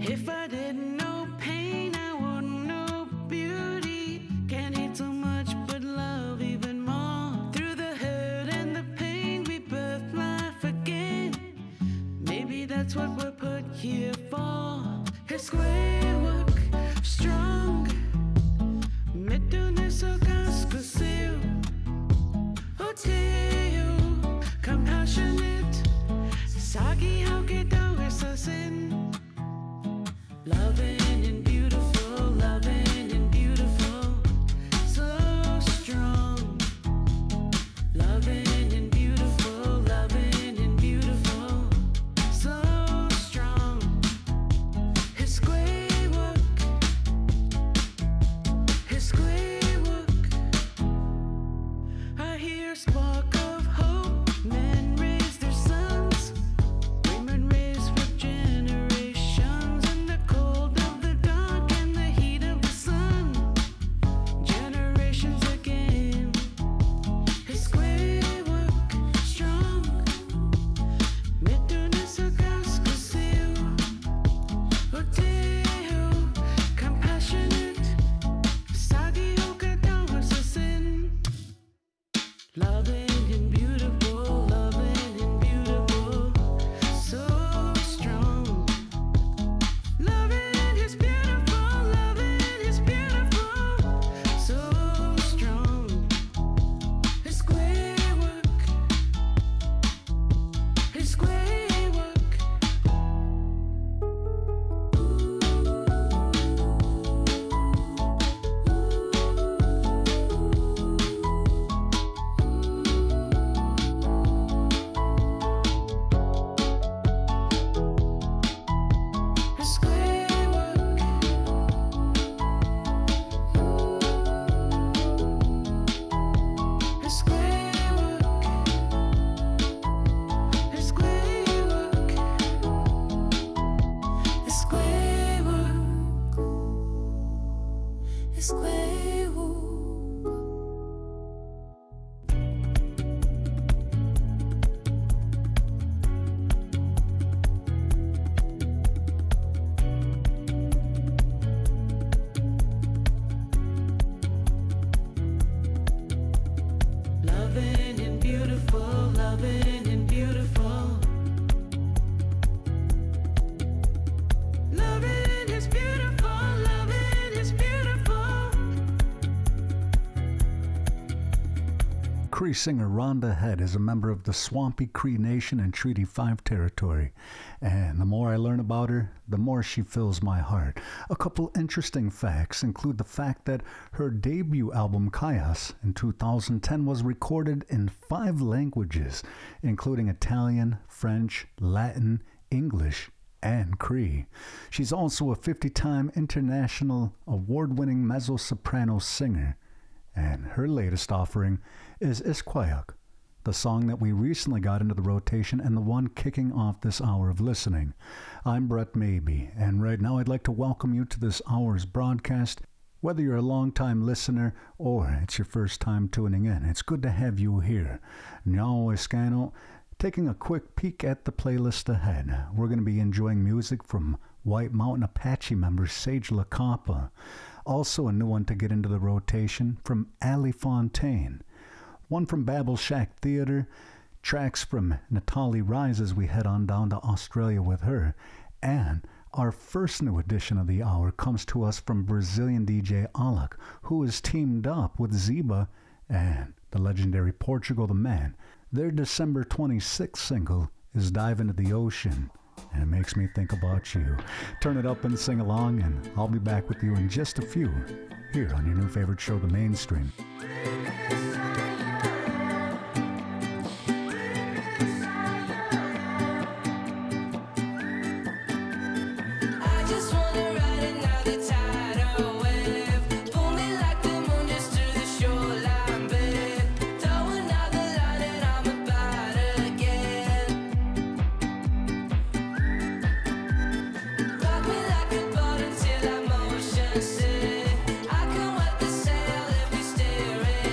If I didn't know pain, I wouldn't know beauty. Can't hate so much, but love even more. Through the hurt and the pain, we birth life again. Maybe that's what we're put here for. It's wayward, strong. Medunnes och exclusive. Hotel, compassionate. Sagi how get down with us in. Loving and beautiful, loving and beautiful. So strong. Loving and beautiful, loving and beautiful. So strong. His square work. His square work. I hear a spark of hope. Men raise their sons. Women raise for generations. In the cold of the dark and the heat of the sun. Generations again. His square work, strong. Medunnes och exclusive. Hotel, compassionate. Sagi hoka down with us in. Loving and beautiful, loving and beautiful. So strong. Loving is beautiful, loving is beautiful. So strong. His square work. His square work. His square work. His square work. His square work. His square work. His square work. Loving and beautiful, loving and beautiful. Loving is beautiful, loving is beautiful. Cree singer Rhonda Head is a member of the Swampy Cree Nation in Treaty 5 territory. And the more I learn about her, the more she fills my heart. A couple interesting facts include the fact that her debut album, Kayas, in 2010 was recorded in 5 languages, including Italian, French, Latin, English, and Cree. She's also a 50-time international award-winning mezzo-soprano singer. And her latest offering is Isquayak, the song that we recently got into the rotation and the one kicking off this hour of listening. I'm Brett Maybe, and right now I'd like to welcome you to this hour's broadcast. Whether you're a long-time listener or it's your first time tuning in, it's good to have you here. Now, Escano, taking a quick peek at the playlist ahead. We're going to be enjoying music from White Mountain Apache member Sage LaCapa. Also a new one to get into the rotation from Ali Fontaine. One from Babel Shack Theater, tracks from Natali Rise as we head on down to Australia with her, and our first new edition of the hour comes to us from Brazilian DJ Alok, who is teamed up with Zeba and the legendary Portugal the Man. Their December 26th single is Dive Into the Ocean, and it makes me think about you. Turn it up and sing along, and I'll be back with you in just a few, here on your new favorite show, The Mainstream. I can wet the sail if we steer it.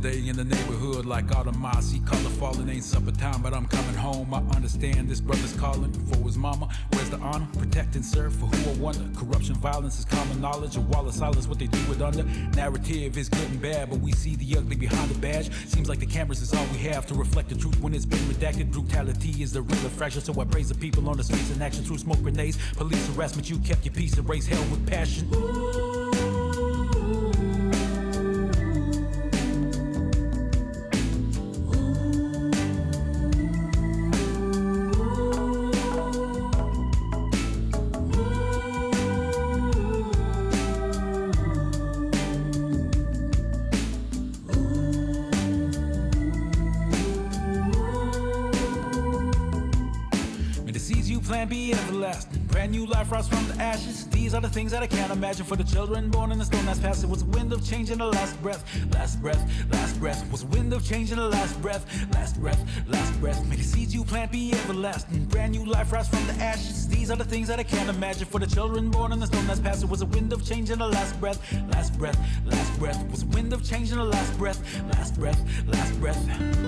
day in the neighborhood like autumn. I see color falling, ain't supper time, but I'm coming home. I understand this brother's calling for his mama. Where's the honor? Protect and serve, for who I wonder. Corruption, violence is common knowledge. A wall of silence, what they do it under. Narrative is good and bad, but we see the ugly behind the badge. Seems like the cameras is all we have to reflect the truth when it's been redacted. Brutality is the real infraction, so I praise the people on the streets in action through smoke grenades. Police harassment, you kept your peace and raised hell with passion. Plan be everlasting. Brand new life rise from the ashes. These are the things that I can't imagine for the children born in the storm that's past. It was a wind of change in the last breath. Last breath, last breath. Was a wind of change in the last breath. Last breath, last breath. May the seeds you plant be everlasting. Brand new life rise from the ashes. These are the things that I can't imagine for the children born in the storm that's past. It was a wind of change in the last breath. Last breath, last breath. Was a wind of change in the last breath. Last breath, last breath.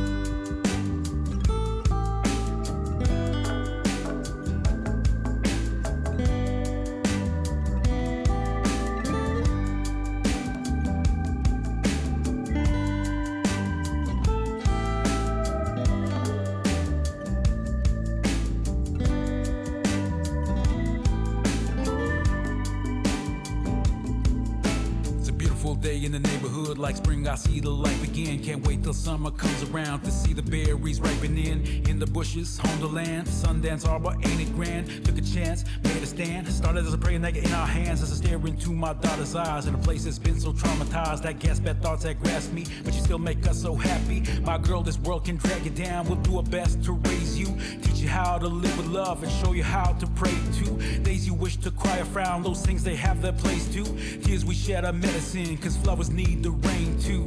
In the neighborhood like spring, I see the light begin. Can't wait till summer comes around to see the berries ripening in the bushes on the land. Sundance Arbor, ain't it grand? Took a chance, made a stand. Started as a prayer nugget in our hands as I stare into my daughter's eyes. In a place that's been so traumatized, I guess bad thoughts that grasp me, but you still make us so happy. My girl, this world can drag you down. We'll do our best to raise you, teach you how to live with love, and show you how to pray too. Days you wish to cry or frown, those things they have their place too. Tears we shed are medicine, cause flowers need the rain too.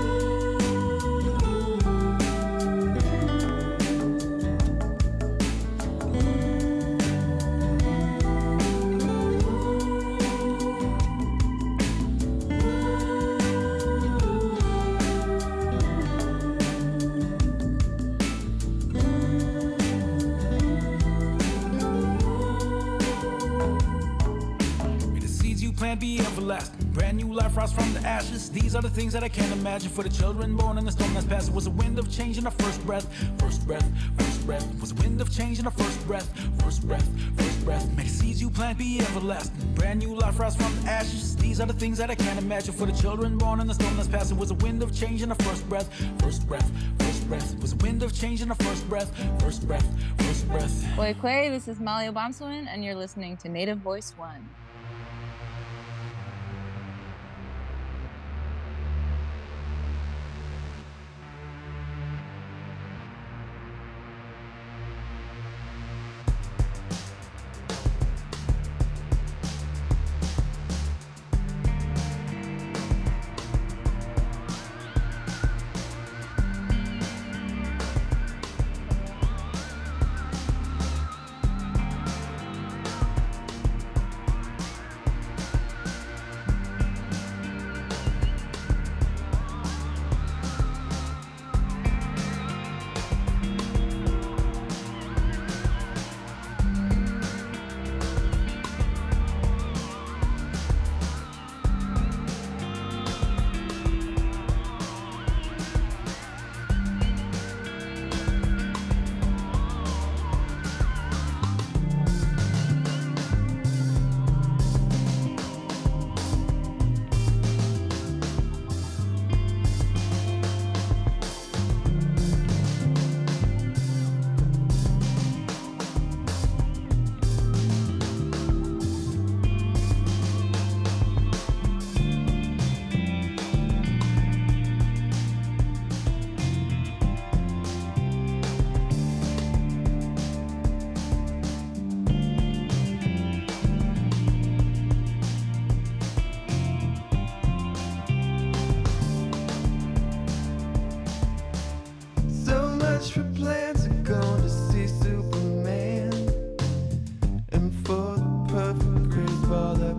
Be everlasting. Brand new life rise from the ashes. These are the things that I can't imagine for the children born in the storm that's past. It was a wind of change in the first breath. First breath, first breath. It was a wind of change in the first breath. First breath, first breath. May the seeds you plant be everlasting. Brand new life rise from the ashes. These are the things that I can't imagine for the children born in the storm that's past. It was a wind of change in the first breath. First breath, first breath. It was a wind of change in the first breath. First breath, first breath. Oi, Quay, this is Malia Bomswin, and you're listening to Native Voice One.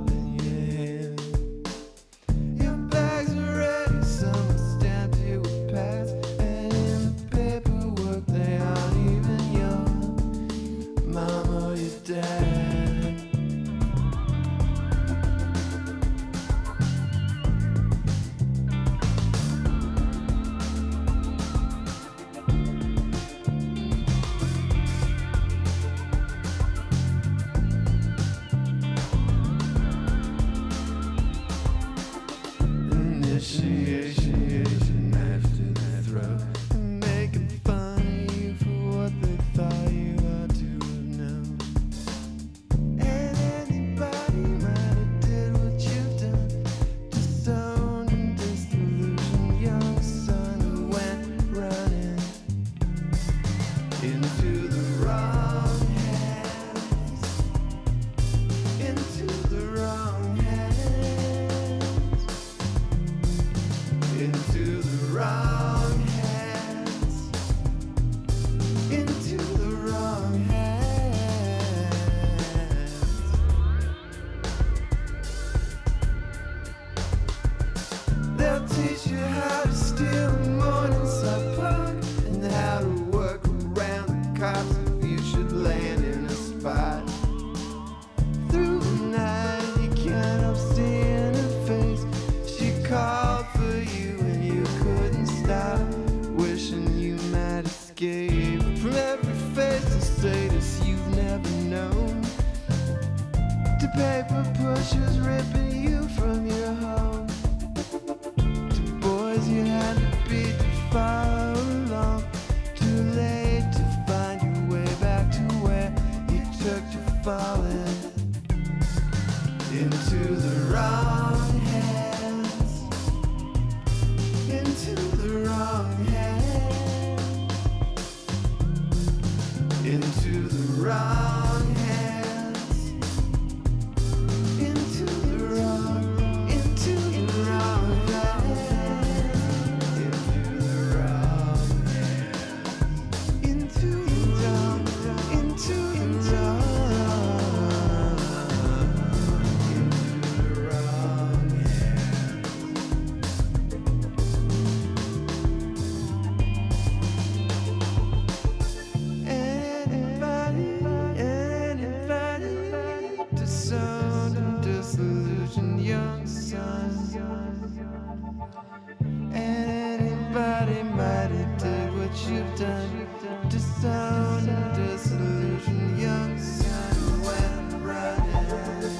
Your bags are ready, summer stamped you with how to steal Morningside Park and how to work around the cops if you should land in a spot. Through the night, you can't help seeing her face. She called for you and you couldn't stop, wishing you might escape from every face and status you've never known, to paper pushers ripping you from your home, to boys you had to beat to follow along, too late to find your way back to where you took to falling into the wrong hands, into the wrong hands, into the wrong hands, into the wrong, into the wrong hands, into the wrong hands, into the wrong, into the wrong. Anybody might have did what you've done, disowned and disillusioned young son who went running.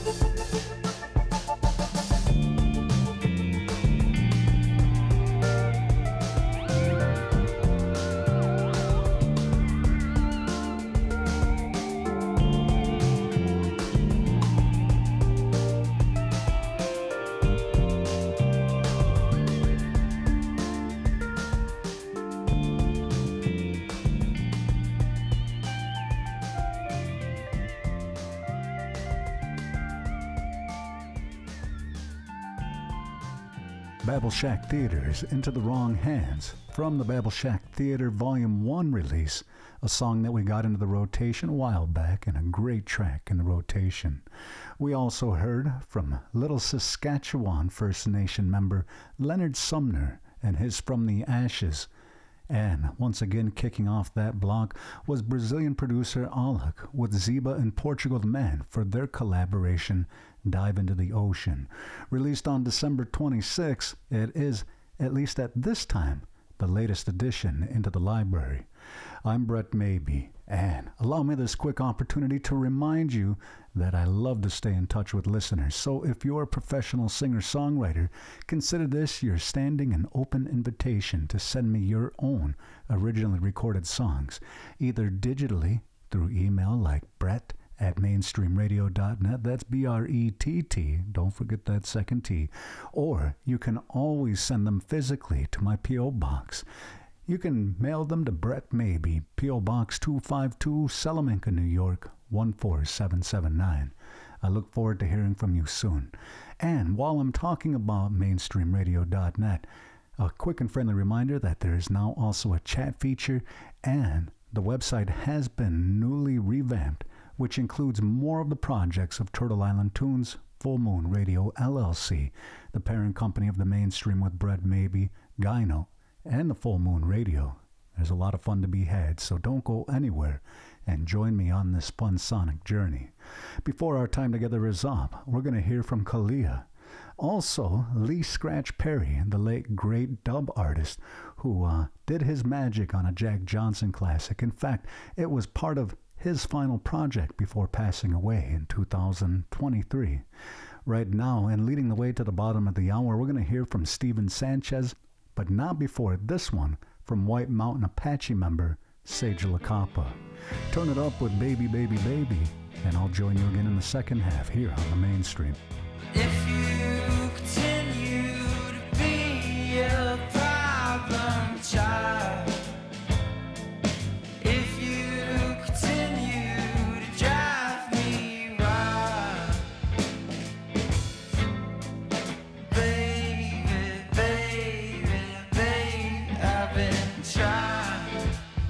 Babel Shack Theater's Into the Wrong Hands, from the Babel Shack Theater Volume 1 release, a song that we got into the rotation a while back and a great track in the rotation. We also heard from Little Saskatchewan First Nation member Leonard Sumner and his From the Ashes. And once again kicking off that block was Brazilian producer Alec with Ziba and Portugal the Man for their collaboration Dive Into the Ocean. Released on December 26, it is, at least at this time, the latest addition into the library. I'm Brett Maybe, and allow me this quick opportunity to remind you that I love to stay in touch with listeners. So if you're a professional singer-songwriter, consider this your standing and open invitation to send me your own originally recorded songs, either digitally through email like brett@mainstreamradio.net, that's B-R-E-T-T, don't forget that second T, or you can always send them physically to my P.O. Box. You can mail them to Brett Maybe, P.O. Box 252, Salamanca, New York, 14779. I look forward to hearing from you soon. And while I'm talking about mainstreamradio.net, a quick and friendly reminder that there is now also a chat feature, and the website has been newly revamped, which includes more of the projects of Turtle Island Tunes, Full Moon Radio LLC, the parent company of the Mainstream with Brett Maybe, Gyno, and the Full Moon Radio. There's a lot of fun to be had, so don't go anywhere and join me on this fun sonic journey. Before our time together is up, we're going to hear from Kalia. Also, Lee Scratch Perry, the late great dub artist who did his magic on a Jack Johnson classic. In fact, it was part of his final project before passing away in 2023. Right now, and leading the way to the bottom of the hour, we're going to hear from Steven Sanchez, but not before this one from White Mountain Apache member Sage LaCapa. Turn it up with Baby, Baby, Baby, and I'll join you again in the second half here on the Mainstream. If you continue to be a problem child, if you continue to drive me wild, baby, baby, baby, I've been trying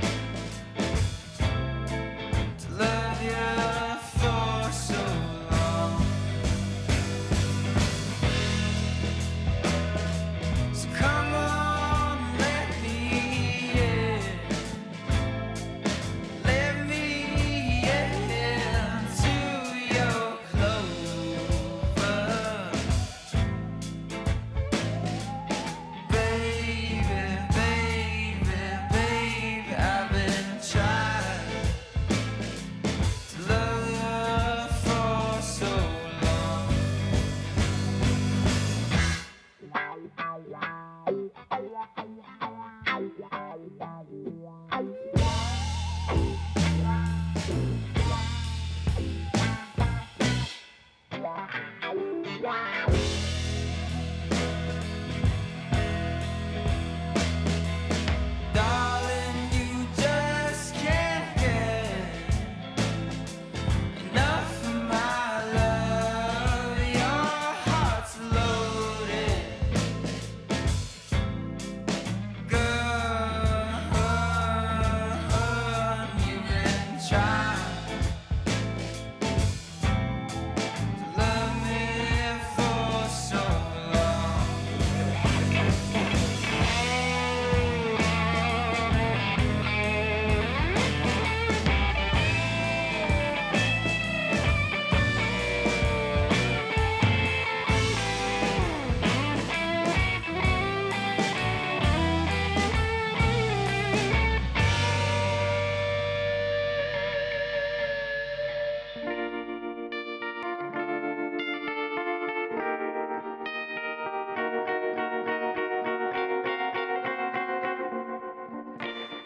to love you for so long. So come on.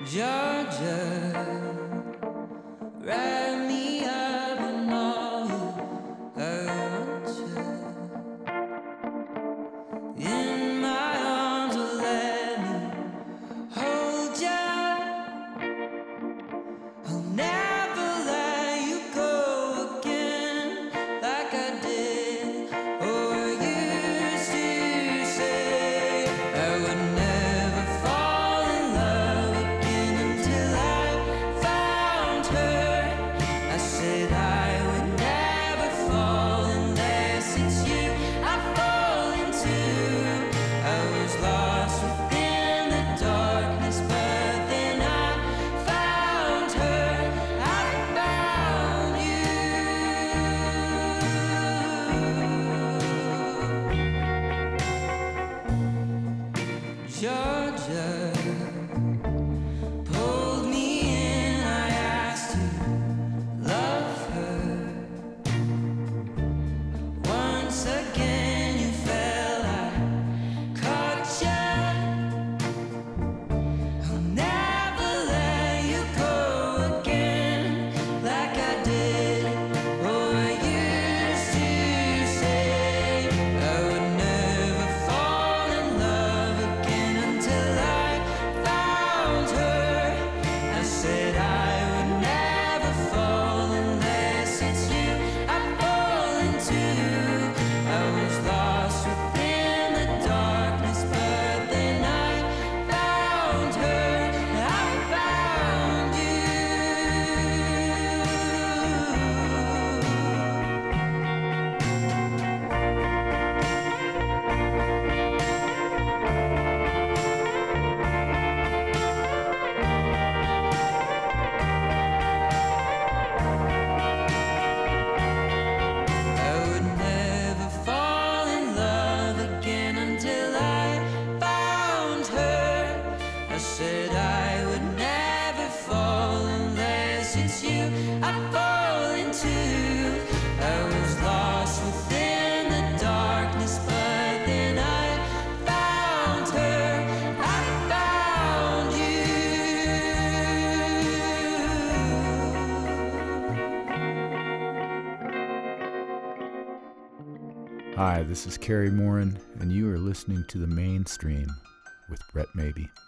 Hi, this is Kerry Morin, and you are listening to The Mainstream with Brett Maybe.